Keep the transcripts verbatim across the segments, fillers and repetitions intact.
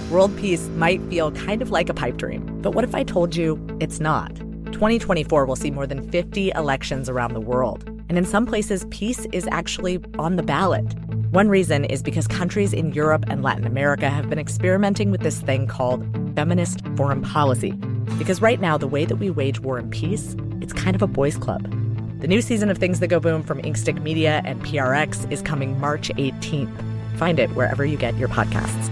World peace might feel kind of like a pipe dream, but what if I told you it's not? twenty twenty-four will see more than fifty elections around the world, and in some places, peace is actually on the ballot. One reason is because countries in Europe and Latin America have been experimenting with this thing called feminist foreign policy. Because right now, the way that we wage war and peace, it's kind of a boys' club. The new season of Things That Go Boom from Inkstick Media and P R X is coming March eighteenth. Find it wherever you get your podcasts.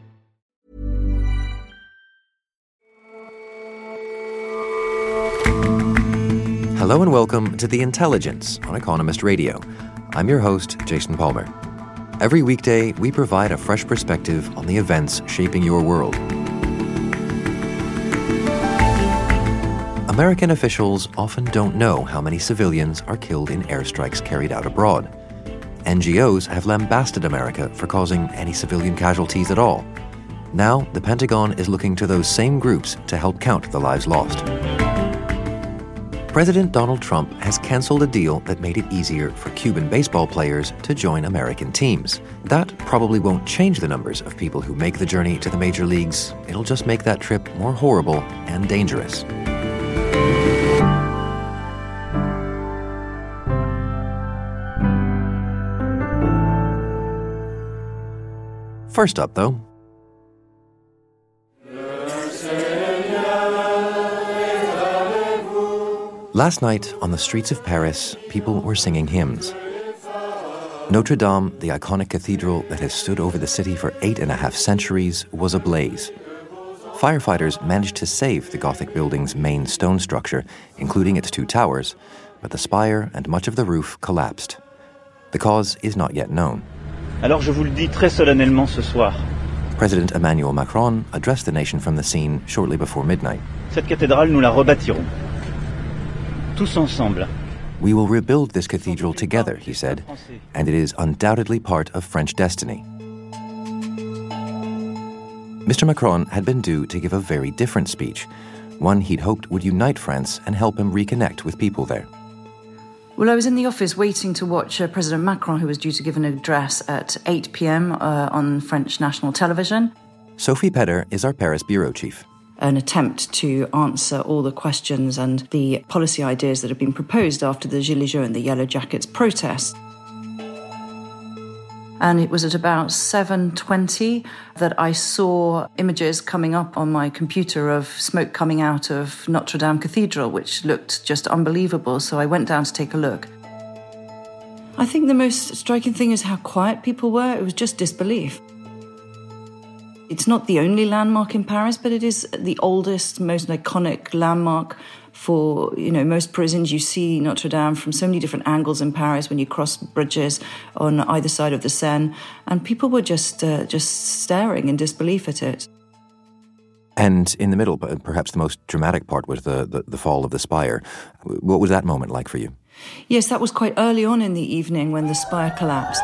Hello and welcome to The Intelligence on Economist Radio. I'm your host, Jason Palmer. Every weekday, we provide a fresh perspective on the events shaping your world. American officials often don't know how many civilians are killed in airstrikes carried out abroad. N G Os have lambasted America for causing any civilian casualties at all. Now, the Pentagon is looking to those same groups to help count the lives lost. President Donald Trump has canceled a deal that made it easier for Cuban baseball players to join American teams. That probably won't change the numbers of people who make the journey to the major leagues. It'll just make that trip more horrible and dangerous. First up, though, last night, on the streets of Paris, people were singing hymns. Notre Dame, the iconic cathedral that has stood over the city for eight and a half centuries, was ablaze. Firefighters managed to save the Gothic building's main stone structure, including its two towers, but the spire and much of the roof collapsed. The cause is not yet known. Alors je vous le dis très solennellement ce soir. President Emmanuel Macron addressed the nation from the scene shortly before midnight. Cette cathédrale, nous la rebâtirons. Tous ensemble. We will rebuild this cathedral together, he said, and it is undoubtedly part of French destiny. Mister Macron had been due to give a very different speech, one he'd hoped would unite France and help him reconnect with people there. Well, I was in the office waiting to watch uh, President Macron, who was due to give an address at eight p.m. Uh, on French national television. Sophie Pedder is our Paris bureau chief. An attempt to answer all the questions and the policy ideas that have been proposed after the Gilets jaunes and the Yellow Jackets protests. And it was at about seven twenty that I saw images coming up on my computer of smoke coming out of Notre Dame Cathedral, which looked just unbelievable. So I went down to take a look. I think the most striking thing is how quiet people were. It was just disbelief. It's not the only landmark in Paris, but it is the oldest, most iconic landmark for, you know, most Parisians. You see Notre Dame from so many different angles in Paris when you cross bridges on either side of the Seine, and people were just uh, just staring in disbelief at it. And in the middle, perhaps the most dramatic part was the, the, the fall of the spire. What was that moment like for you? Yes, that was quite early on in the evening when the spire collapsed.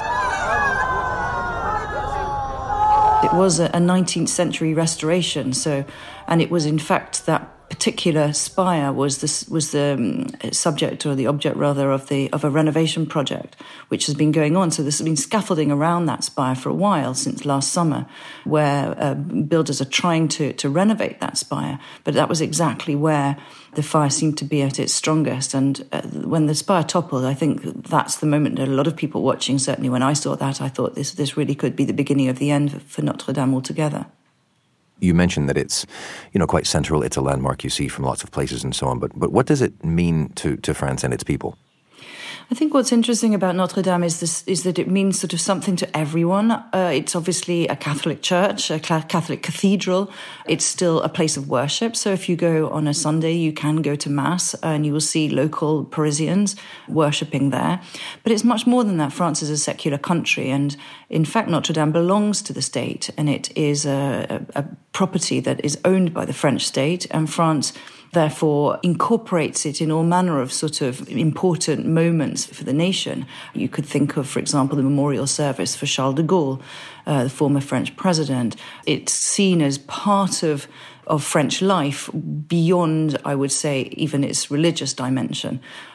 It was a nineteenth century restoration, so, and it was in fact that particular spire was the was the um, subject, or the object rather, of the of a renovation project which has been going on. So there's been scaffolding around that spire for a while, since last summer, where uh, builders are trying to to renovate that spire. But that was exactly where the fire seemed to be at its strongest. And uh, when the spire toppled, I think that's the moment that a lot of people watching, certainly when I saw that, I thought this this really could be the beginning of the end for Notre Dame altogether. You mentioned that it's, you know, quite central. It's a landmark you see from lots of places and so on. But but what does it mean to, to France and its people? I think what's interesting about Notre Dame is this, is that it means sort of something to everyone. Uh, it's obviously a Catholic church, a Catholic cathedral. It's still a place of worship. So if you go on a Sunday, you can go to Mass and you will see local Parisians worshipping there. But it's much more than that. France is a secular country. And in fact, Notre Dame belongs to the state, and it is a, a, a property that is owned by the French state, and France therefore incorporates it in all manner of sort of important moments for the nation. You could think of, for example, the memorial service for Charles de Gaulle, uh, the former French president. It's seen as part of of French life beyond, I would say, even its religious dimension.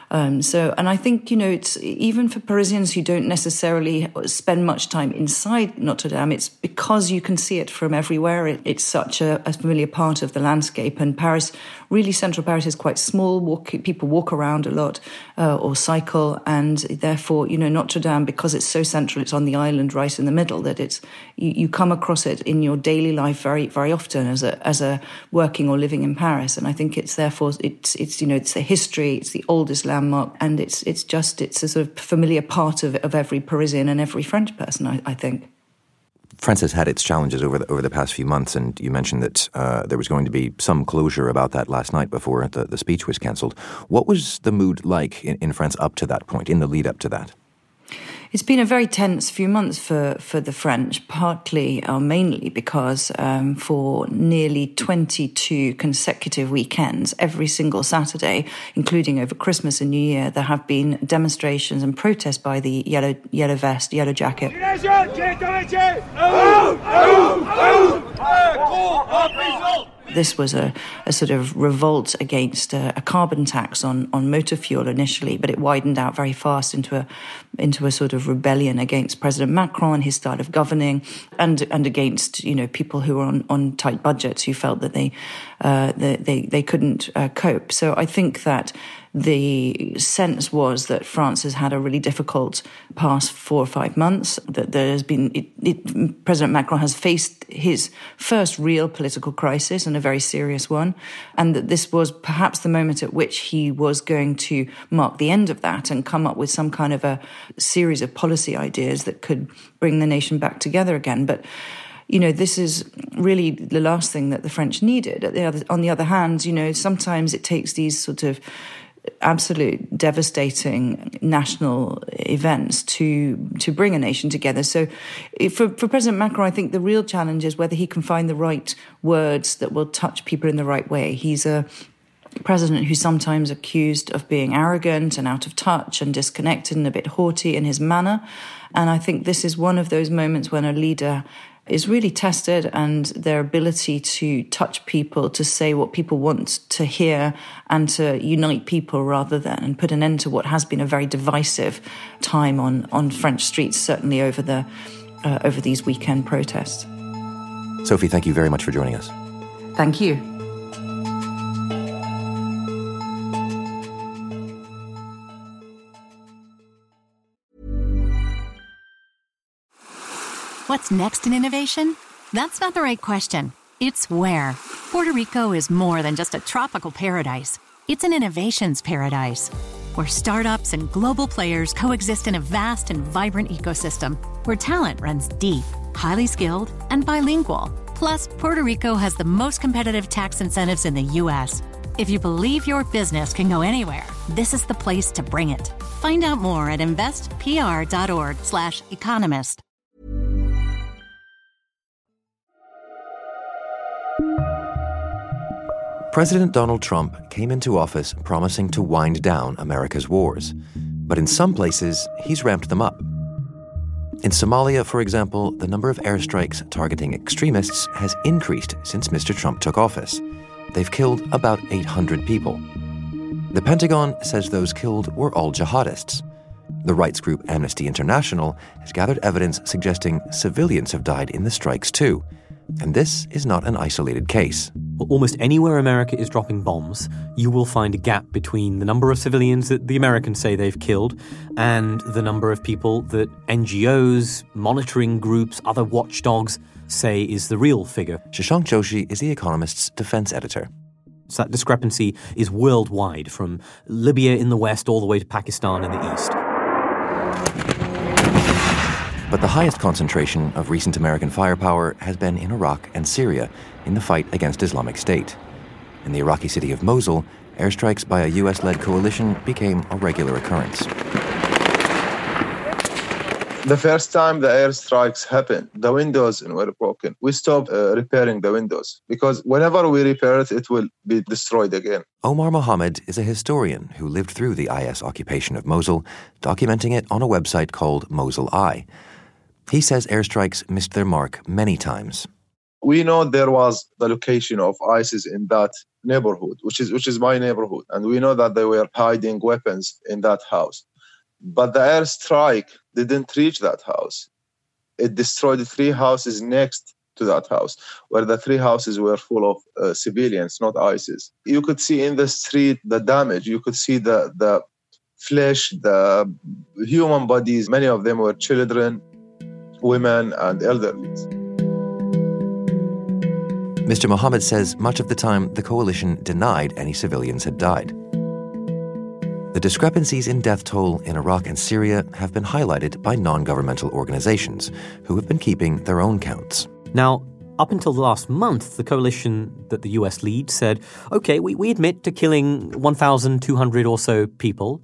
Um, so, and I think, you know, it's even for Parisians who don't necessarily spend much time inside Notre Dame, it's because you can see it from everywhere. It, it's such a, a familiar part of the landscape. And Paris, really central Paris is quite small. Walk, people walk around a lot uh, or cycle. And therefore, you know, Notre Dame, because it's so central, it's on the island right in the middle, that it's you, you come across it in your daily life very, very often as a as a working or living in Paris. And I think it's therefore, it's, it's you know, it's the history, it's the oldest landmark, and it's it's just, it's a sort of familiar part of, of every Parisian and every French person, I, I think. France has had its challenges over the, over the past few months, and you mentioned that uh, there was going to be some closure about that last night before the, the speech was cancelled. What was the mood like in, in France up to that point, in the lead up to that? It's been a very tense few months for, for the French, partly or mainly because um, for nearly twenty-two consecutive weekends, every single Saturday, including over Christmas and New Year, there have been demonstrations and protests by the yellow yellow vest, yellow jacket. This was a, a sort of revolt against a, a carbon tax on, on motor fuel initially, but it widened out very fast into a into a sort of rebellion against President Macron and his style of governing, and and against, you know, people who were on, on tight budgets who felt that they uh, they, they they couldn't uh, cope. So I think that the sense was that France has had a really difficult past four or five months, that there has been, it, it, President Macron has faced his first real political crisis, and a very serious one, and that this was perhaps the moment at which he was going to mark the end of that and come up with some kind of a series of policy ideas that could bring the nation back together again. But you know, this is really the last thing that the French needed. At the other, on the other hand, you know, sometimes it takes these sort of absolute devastating national events to to bring a nation together. So for, for President Macron, I think the real challenge is whether he can find the right words that will touch people in the right way. He's a president who's sometimes accused of being arrogant and out of touch and disconnected and a bit haughty in his manner. And I think this is one of those moments when a leader is really tested, and their ability to touch people, to say what people want to hear, and to unite people rather than, and put an end to what has been a very divisive time on, on French streets, certainly over the uh, over these weekend protests. Sophie, thank you very much for joining us. Thank you. What's next in innovation? That's not the right question. It's where. Puerto Rico is more than just a tropical paradise. It's an innovations paradise, where startups and global players coexist in a vast and vibrant ecosystem, where talent runs deep, highly skilled, and bilingual. Plus, Puerto Rico has the most competitive tax incentives in the U S. If you believe your business can go anywhere, this is the place to bring it. Find out more at investpr.org slash economist. President Donald Trump came into office promising to wind down America's wars. But in some places, he's ramped them up. In Somalia, for example, the number of airstrikes targeting extremists has increased since Mister Trump took office. They've killed about eight hundred people. The Pentagon says those killed were all jihadists. The rights group Amnesty International has gathered evidence suggesting civilians have died in the strikes too. And this is not an isolated case. Well, almost anywhere America is dropping bombs, you will find a gap between the number of civilians that the Americans say they've killed and the number of people that N G Os, monitoring groups, other watchdogs say is the real figure. Shashank Joshi is The Economist's defense editor. So that discrepancy is worldwide, from Libya in the west all the way to Pakistan in the east. But the highest concentration of recent American firepower has been in Iraq and Syria in the fight against Islamic State. In the Iraqi city of Mosul, airstrikes by a U S-led coalition became a regular occurrence. The first time the airstrikes happened, the windows were broken. We stopped uh, repairing the windows because whenever we repair it, it will be destroyed again. Omar Mohammed is a historian who lived through the I S occupation of Mosul, documenting it on a website called Mosul Eye. He says airstrikes missed their mark many times. We know there was the location of ISIS in that neighborhood, which is which is my neighborhood. And we know that they were hiding weapons in that house. But the airstrike didn't reach that house. It destroyed three houses next to that house, where the three houses were full of uh, civilians, not ISIS. You could see in the street the damage. You could see the, the flesh, the human bodies. Many of them were children, women, and elderly. Mister Mohammed says much of the time the coalition denied any civilians had died. The discrepancies in death toll in Iraq and Syria have been highlighted by non-governmental organizations who have been keeping their own counts. Now, up until last month, the coalition that the U S leads said, okay, we, we admit to killing one thousand two hundred or so people.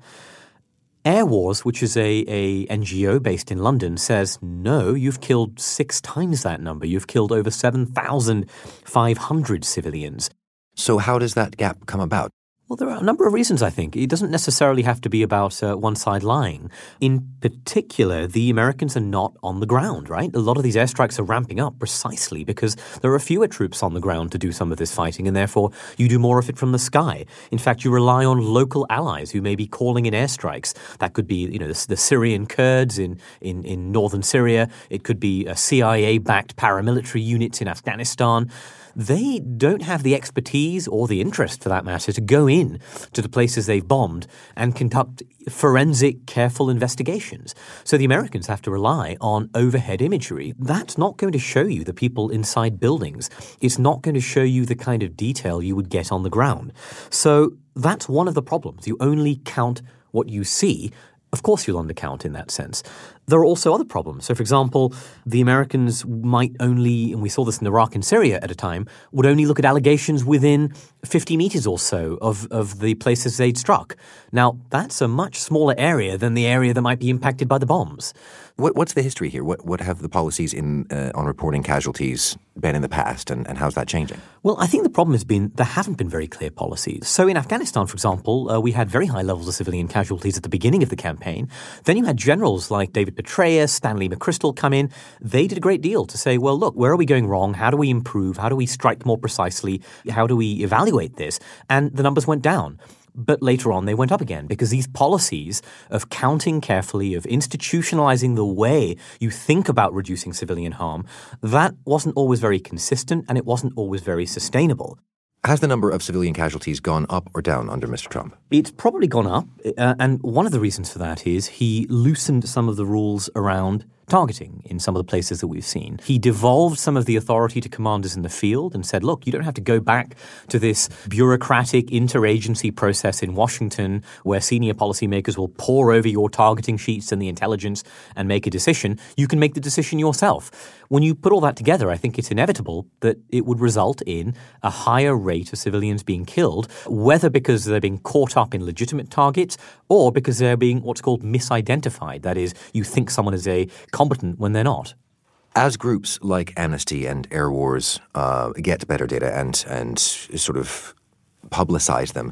Air Wars, which is a, a N G O based in London, says, no, you've killed six times that number. You've killed over seven thousand five hundred civilians. So how does that gap come about? Well, there are a number of reasons, I think. It doesn't necessarily have to be about uh, one side lying. In particular, the Americans are not on the ground, right? A lot of these airstrikes are ramping up precisely because there are fewer troops on the ground to do some of this fighting, and therefore you do more of it from the sky. In fact, you rely on local allies who may be calling in airstrikes. That could be, you know, the, the Syrian Kurds in, in, in northern Syria. It could be uh, C I A-backed paramilitary units in Afghanistan. They don't have the expertise or the interest, for that matter, to go in to the places they've bombed and conduct forensic, careful investigations. So the Americans have to rely on overhead imagery. That's not going to show you the people inside buildings. It's not going to show you the kind of detail you would get on the ground. So that's one of the problems. You only count what you see. Of course you'll undercount in that sense. There are also other problems. So, for example, the Americans might only, and we saw this in Iraq and Syria at a time, would only look at allegations within fifty meters or so of, of the places they'd struck. Now, that's a much smaller area than the area that might be impacted by the bombs. What, what's the history here? What, what have the policies in uh, on reporting casualties been in the past, and, and how's that changing? Well, I think the problem has been there haven't been very clear policies. So in Afghanistan, for example, uh, we had very high levels of civilian casualties at the beginning of the campaign. Then you had generals like David Petraeus, Stanley McChrystal come in. They did a great deal to say, well, look, where are we going wrong? How do we improve? How do we strike more precisely? How do we evaluate this? And the numbers went down. But later on, they went up again because these policies of counting carefully, of institutionalizing the way you think about reducing civilian harm, that wasn't always very consistent and it wasn't always very sustainable. Has the number of civilian casualties gone up or down under Mister Trump? It's probably gone up. Uh, and one of the reasons for that is he loosened some of the rules around targeting in some of the places that we've seen. He devolved some of the authority to commanders in the field and said, look, you don't have to go back to this bureaucratic interagency process in Washington where senior policymakers will pore over your targeting sheets and the intelligence and make a decision. You can make the decision yourself. When you put all that together, I think it's inevitable that it would result in a higher rate of civilians being killed, whether because they're being caught up in legitimate targets or because they're being what's called misidentified. That is, you think someone is a competent when they're not. As groups like Amnesty and Air Wars uh, get better data and and sort of publicize them,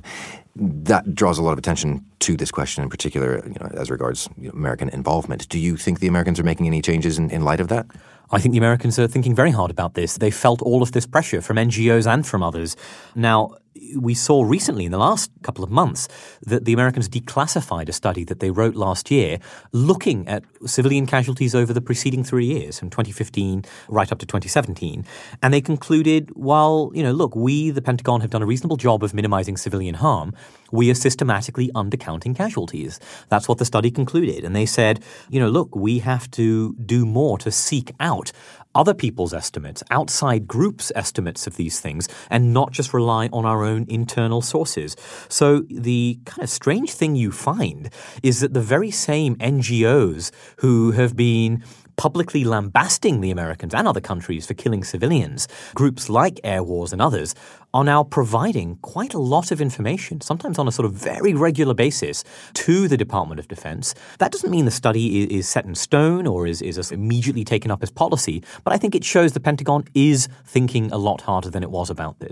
that draws a lot of attention to this question in particular, you know, as regards you know, American involvement. Do you think the Americans are making any changes in, in light of that? I think the Americans are thinking very hard about this. They felt all of this pressure from N G Os and from others. Now, we saw recently in the last couple of months that the Americans declassified a study that they wrote last year looking at civilian casualties over the preceding three years, from twenty fifteen right up to twenty seventeen. And they concluded, while, you know, look, we, the Pentagon, have done a reasonable job of minimizing civilian harm, we are systematically undercounting casualties. That's what the study concluded. And they said, you know, look, we have to do more to seek out other people's estimates, outside groups' estimates of these things, and not just rely on our own internal sources. So the kind of strange thing you find is that the very same N G Os who have been publicly lambasting the Americans and other countries for killing civilians, groups like Air Wars and others, are now providing quite a lot of information, sometimes on a sort of very regular basis, to the Department of Defense. That doesn't mean the study is set in stone or is, is immediately taken up as policy, but I think it shows the Pentagon is thinking a lot harder than it was about this.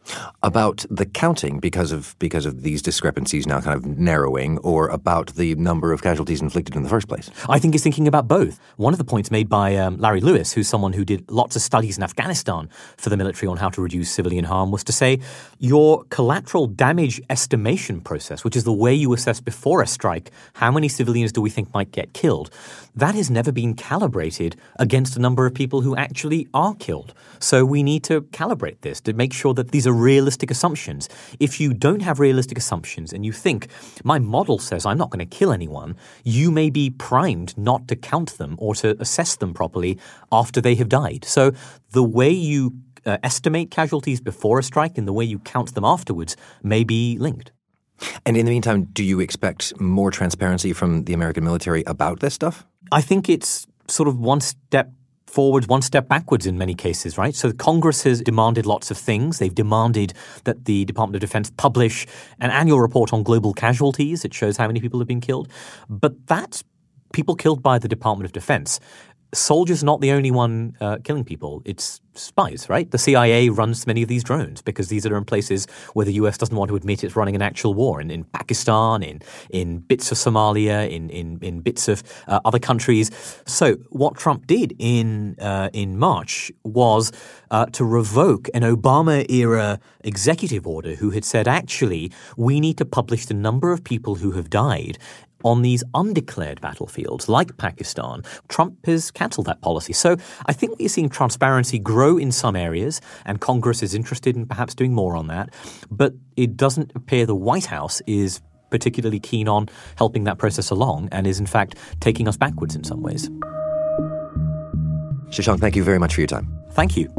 About the counting because of because of these discrepancies now kind of narrowing, or about the number of casualties inflicted in the first place? I think he's thinking about both. One of the points made by um, Larry Lewis, who's someone who did lots of studies in Afghanistan for the military on how to reduce civilian harm, was to say your collateral damage estimation process, which is the way you assess before a strike, how many civilians do we think might get killed, that has never been calibrated against a number of people who actually are killed. So we need to calibrate this to make sure that these are realistic assumptions. If you don't have realistic assumptions and you think, my model says I'm not going to kill anyone, you may be primed not to count them or to assess them properly after they have died. So the way you uh, estimate casualties before a strike and the way you count them afterwards may be linked. And in the meantime, do you expect more transparency from the American military about this stuff? I think it's sort of one step forwards, one step backwards in many cases, right? So Congress has demanded lots of things. They've demanded that the Department of Defense publish an annual report on global casualties. It shows how many people have been killed. But that's people killed by the Department of Defense. Soldiers are not the only one uh, killing people. It's spies, right? The C I A runs many of these drones because these are in places where the U S doesn't want to admit it's running an actual war, in, in Pakistan, in in bits of Somalia, in in, in bits of uh, other countries. So what Trump did in uh, in March was uh, to revoke an Obama-era executive order who had said, actually, we need to publish the number of people who have died on these undeclared battlefields like Pakistan. Trump has cancelled that policy. So I think we're seeing transparency grow in some areas, and Congress is interested in perhaps doing more on that. But it doesn't appear the White House is particularly keen on helping that process along and is in fact taking us backwards in some ways. Shashank, thank you very much for your time. Thank you.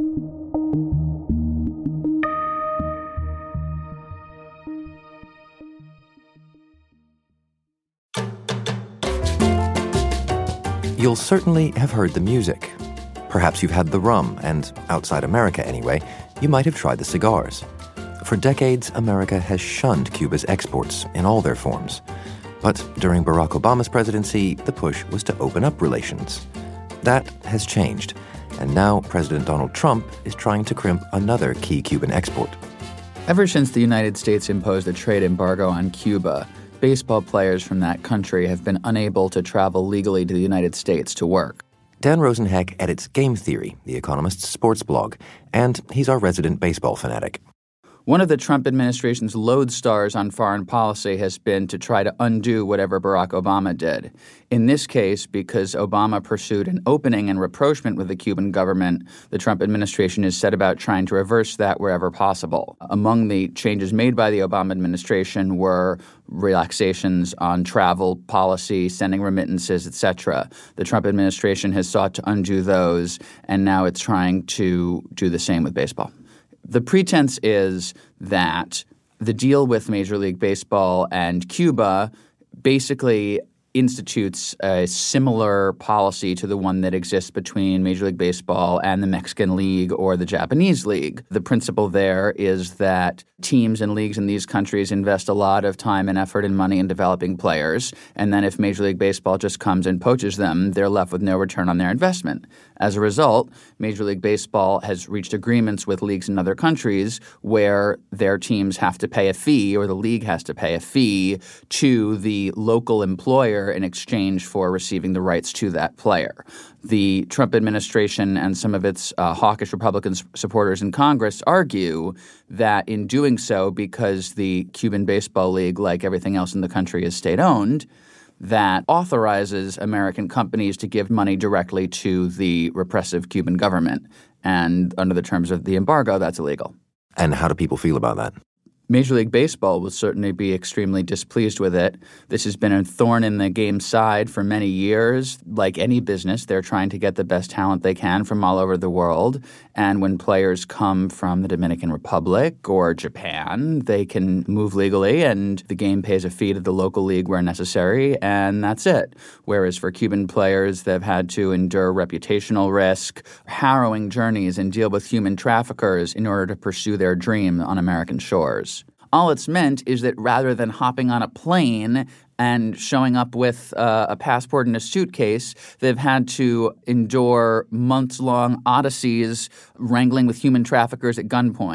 You'll certainly have heard the music. Perhaps you've had the rum, and outside America anyway, you might have tried the cigars. For decades, America has shunned Cuba's exports in all their forms. But during Barack Obama's presidency, the push was to open up relations. That has changed, and now President Donald Trump is trying to crimp another key Cuban export. Ever since the United States imposed a trade embargo on Cuba, baseball players from that country have been unable to travel legally to the United States to work. Dan Rosenheck edits Game Theory, The Economist's sports blog, and he's our resident baseball fanatic. One of the Trump administration's lodestars on foreign policy has been to try to undo whatever Barack Obama did. In this case, because Obama pursued an opening and rapprochement with the Cuban government, the Trump administration is set about trying to reverse that wherever possible. Among the changes made by the Obama administration were relaxations on travel policy, sending remittances, et cetera. The Trump administration has sought to undo those, and now it's trying to do the same with baseball. The pretense is that the deal with Major League Baseball and Cuba basically institutes a similar policy to the one that exists between Major League Baseball and the Mexican League or the Japanese League. The principle there is that teams and leagues in these countries invest a lot of time and effort and money in developing players, and then if Major League Baseball just comes and poaches them, they're left with no return on their investment. As a result, Major League Baseball has reached agreements with leagues in other countries where their teams have to pay a fee, or the league has to pay a fee to the local employer in exchange for receiving the rights to that player. The Trump administration and some of its uh, hawkish Republican supporters in Congress argue that in doing so, because the Cuban Baseball League, like everything else in the country, is state-owned, that authorizes American companies to give money directly to the repressive Cuban government. And under the terms of the embargo, that's illegal. And how do people feel about that? Major League Baseball will certainly be extremely displeased with it. This has been a thorn in the game's side for many years. Like any business, they're trying to get the best talent they can from all over the world. And when players come from the Dominican Republic or Japan, they can move legally and the game pays a fee to the local league where necessary, and that's it. Whereas for Cuban players, they've had to endure reputational risk, harrowing journeys, and deal with human traffickers in order to pursue their dream on American shores. All it's meant is that rather than hopping on a plane and showing up with uh, a passport and a suitcase, they've had to endure months-long odysseys wrangling with human traffickers at gunpoint.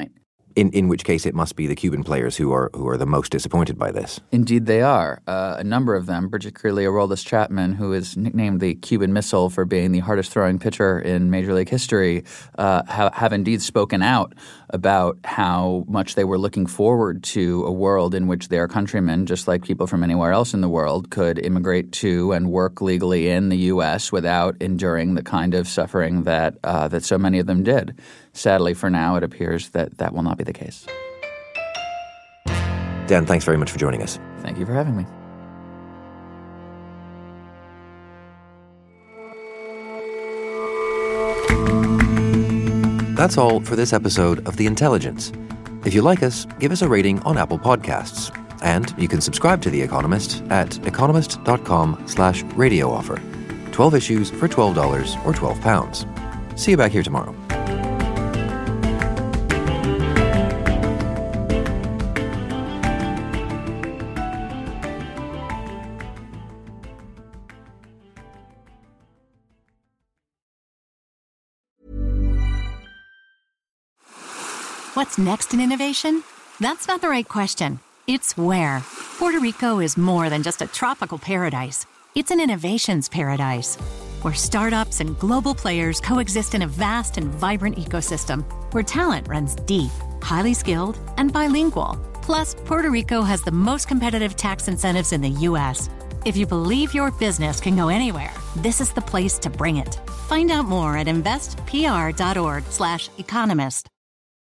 In in which case, it must be the Cuban players who are who are the most disappointed by this. Indeed, they are. Uh, a number of them, particularly Aroldis Chapman, who is nicknamed the Cuban Missile for being the hardest-throwing pitcher in Major League history, uh, have, have indeed spoken out about how much they were looking forward to a world in which their countrymen, just like people from anywhere else in the world, could immigrate to and work legally in the U S without enduring the kind of suffering that uh, that so many of them did. Sadly, for now, it appears that that will not be the case. Dan, thanks very much for joining us. Thank you for having me. That's all for this episode of The Intelligence. If you like us, give us a rating on Apple Podcasts. And you can subscribe to The Economist at economist.com slash radio offer. twelve issues for twelve dollars or twelve pounds. See you back here tomorrow. What's next in innovation? That's not the right question. It's where. Puerto Rico is more than just a tropical paradise. It's an innovations paradise, where startups and global players coexist in a vast and vibrant ecosystem, where talent runs deep, highly skilled, and bilingual. Plus, Puerto Rico has the most competitive tax incentives in the U S. If you believe your business can go anywhere, this is the place to bring it. Find out more at investpr.org slash economist.